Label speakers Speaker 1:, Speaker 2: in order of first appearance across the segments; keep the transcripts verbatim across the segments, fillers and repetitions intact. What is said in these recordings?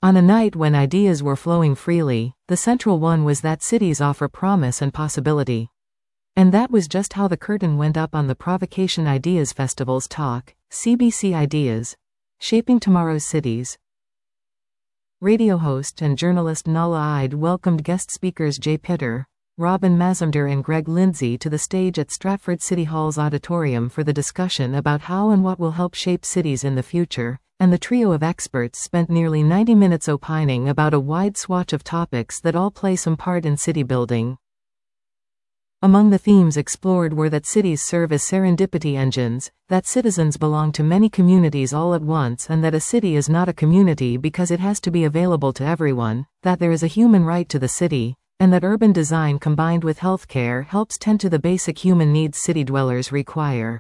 Speaker 1: On a night when ideas were flowing freely, the central one was that cities offer promise and possibility. And that was just how the curtain went up on the Provocation Ideas Festival's talk, C B C Ideas: Shaping Tomorrow's Cities. Radio host and journalist Nahlah Ayed welcomed guest speakers Jay Pitter, Robin Mazumdar and Greg Lindsay to the stage at Stratford City Hall's auditorium for the discussion about how and what will help shape cities in the future, and the trio of experts spent nearly ninety minutes opining about a wide swatch of topics that all play some part in city building. Among the themes explored were that cities serve as serendipity engines, that citizens belong to many communities all at once, and that a city is not a community because it has to be available to everyone, that there is a human right to the city, and that urban design combined with healthcare helps tend to the basic human needs city dwellers require.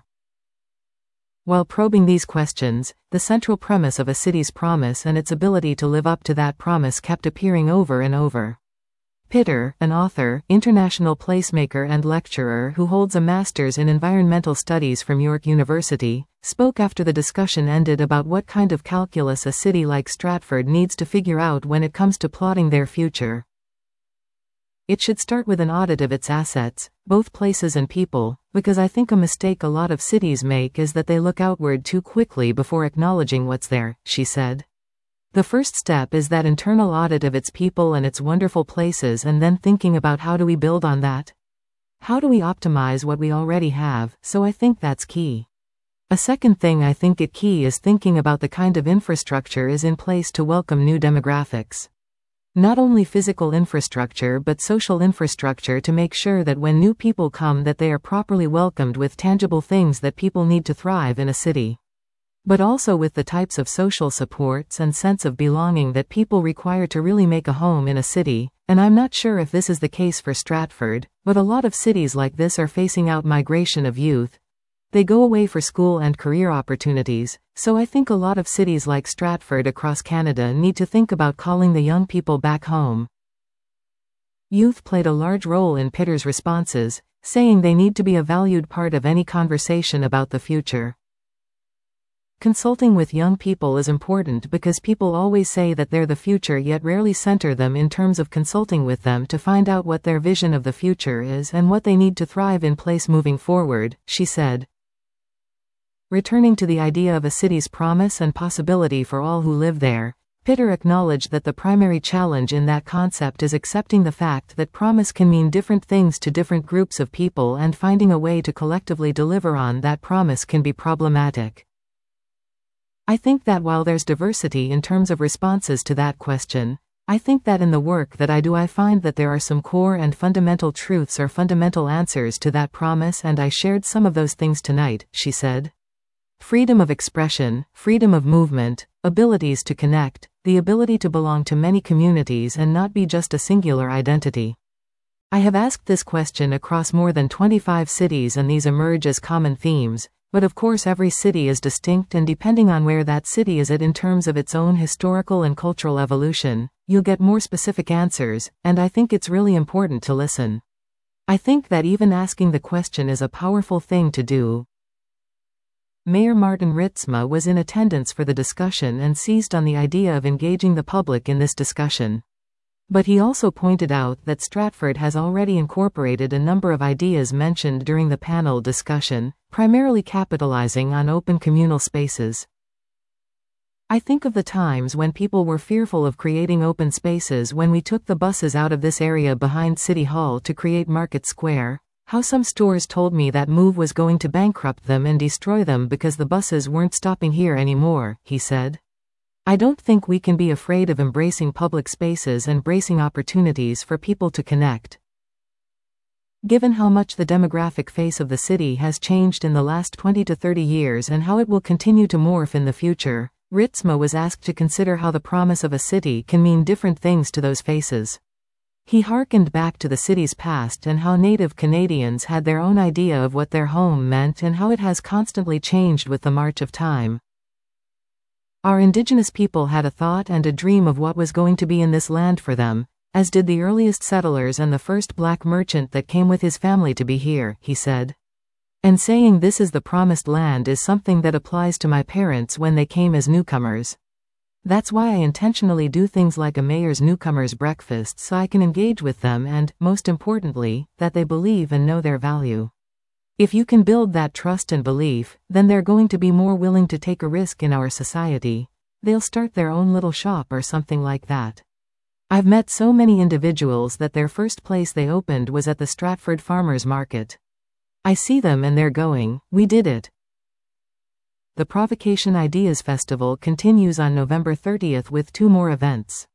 Speaker 1: While probing these questions, the central premise of a city's promise and its ability to live up to that promise kept appearing over and over. Pitter, an author, international placemaker and lecturer who holds a master's in environmental studies from York University, spoke after the discussion ended about what kind of calculus a city like Stratford needs to figure out when it comes to plotting their future. It should start with an audit of its assets, both places and people, because I think a mistake a lot of cities make is that they look outward too quickly before acknowledging what's there, she said. The first step is that internal audit of its people and its wonderful places, and then thinking about how do we build on that? How do we optimize what we already have? So I think that's key. A second thing I think it key is thinking about the kind of infrastructure is in place to welcome new demographics. Not only physical infrastructure but social infrastructure to make sure that when new people come that they are properly welcomed with tangible things that people need to thrive in a city. But also with the types of social supports and sense of belonging that people require to really make a home in a city, and I'm not sure if this is the case for Stratford, but a lot of cities like this are facing out migration of youth. They go away for school and career opportunities, so I think a lot of cities like Stratford across Canada need to think about calling the young people back home. Youth played a large role in Pitter's responses, saying they need to be a valued part of any conversation about the future. Consulting with young people is important because people always say that they're the future yet rarely center them in terms of consulting with them to find out what their vision of the future is and what they need to thrive in place moving forward, she said. Returning to the idea of a city's promise and possibility for all who live there, Pitter acknowledged that the primary challenge in that concept is accepting the fact that promise can mean different things to different groups of people, and finding a way to collectively deliver on that promise can be problematic. I think that while there's diversity in terms of responses to that question, I think that in the work that I do I find that there are some core and fundamental truths or fundamental answers to that promise, and I shared some of those things tonight, she said. Freedom of expression, freedom of movement, abilities to connect, the ability to belong to many communities and not be just a singular identity. I have asked this question across more than twenty-five cities and these emerge as common themes, but of course every city is distinct, and depending on where that city is at in terms of its own historical and cultural evolution, you'll get more specific answers, and I think it's really important to listen. I think that even asking the question is a powerful thing to do. Mayor Martin Ritsma was in attendance for the discussion and seized on the idea of engaging the public in this discussion. But he also pointed out that Stratford has already incorporated a number of ideas mentioned during the panel discussion, primarily capitalizing on open communal spaces. I think of the times when people were fearful of creating open spaces when we took the buses out of this area behind City Hall to create Market Square. How some stores told me that move was going to bankrupt them and destroy them because the buses weren't stopping here anymore, he said. I don't think we can be afraid of embracing public spaces and bracing opportunities for people to connect. Given how much the demographic face of the city has changed in the last twenty to thirty years and how it will continue to morph in the future, Ritsma was asked to consider how the promise of a city can mean different things to those faces. He hearkened back to the city's past and how Native Canadians had their own idea of what their home meant and how it has constantly changed with the march of time. Our Indigenous people had a thought and a dream of what was going to be in this land for them, as did the earliest settlers and the first black merchant that came with his family to be here, he said. And saying this is the promised land is something that applies to my parents when they came as newcomers. That's why I intentionally do things like a mayor's newcomers breakfast so I can engage with them and, most importantly, that they believe and know their value. If you can build that trust and belief, then they're going to be more willing to take a risk in our society. They'll start their own little shop or something like that. I've met so many individuals that their first place they opened was at the Stratford Farmers Market. I see them and they're going, "We did it." The Provocation Ideas Festival continues on November thirtieth with two more events.